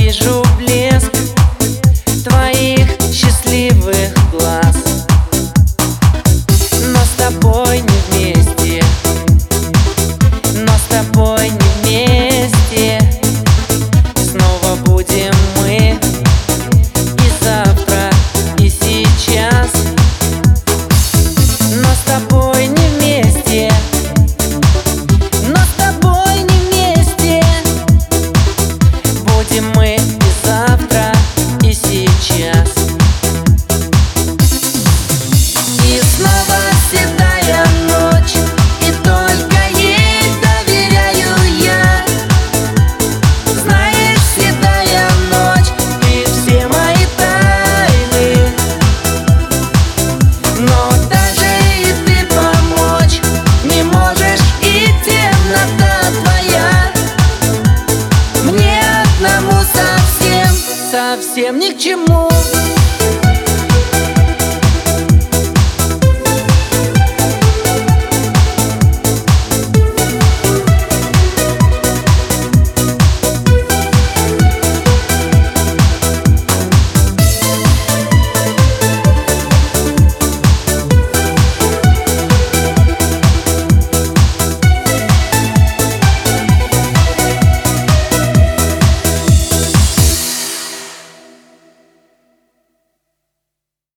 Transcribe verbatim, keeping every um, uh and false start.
вижу блеск твоих счастливых глаз, но с тобой не вместе, но с тобой не вместе. Снова будем мы и завтра, и сейчас, но с тобой не вместе, но с тобой не вместе. Будем мы и завтра, и сейчас. И снова седая ночь, и только ей доверяю я. Знаешь, седая ночь, ты все мои тайны, но даже и ты помочь не можешь, и темнота твоя мне одному совсем, совсем ни к чему.